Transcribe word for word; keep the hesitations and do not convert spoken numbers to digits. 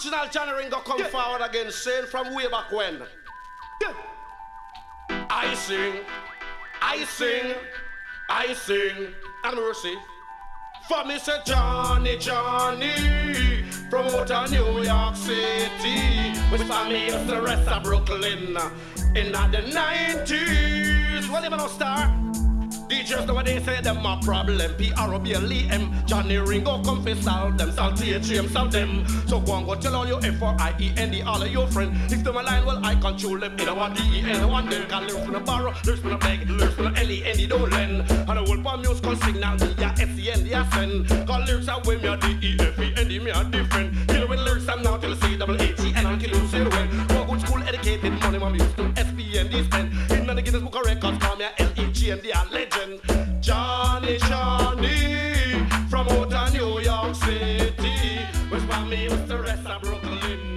original Johnny Ringo come yeah. forward again, saying from way back when. Yeah. I sing, I sing, I sing, and mercy. For me say Johnny, Johnny, from out of New York City. With family used the rest of Brooklyn in the nineties. Well, you know, star. D Js nowadays say them a problem. P R O B L E M Johnny Ringo come fi solve them. Salty H M solve them. So go and go tell all your F R I E N D all of your friends. If them a line, well I control them. In a one D E N one them can learn from the borrow, learn from the beg, learn from the L E N D don't lend. And the whole for musical signal me a S E N D a send. Cause lyrics are way me a D E F E N D me a different. Kill with lyrics I'm now till C double H E N and kill you zero when. Go good school educated money mom used to S P N D spend. In the Guinness Book of Records call me a L E G N D a legend. Johnny, Johnny, from out of New York City, which for me was the rest of Brooklyn.